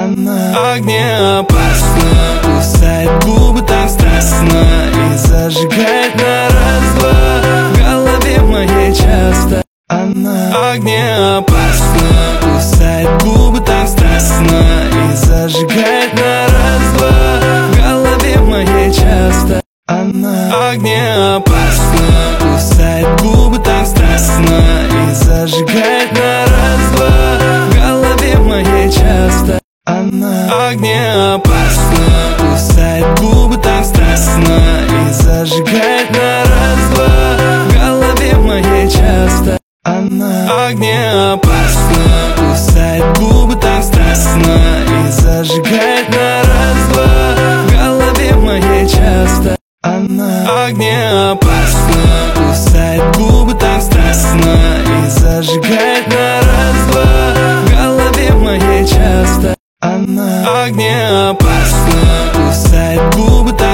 Она огнеопасна, кусает губы так страстно и зажигает на раз-два. В голове моей часто. Она огнеопасна, кусает губы так страстно и зажигает на раз-два. В голове моей часто. Она огнеопасна, кусает губы так страстно и зажигает на раз-два. В голове моей часто. Она огнеопасна, кусает губы так страстно и зажигает на раз-два. В голове моей часто. Она огнеопасна, кусает губы так страстно и зажигает на раз-два. В голове моей часто. Она огнеопасна, кусает губы так страстно и зажигает на раз-два. В голове моей часто. Она огнеопасна, кусает губы так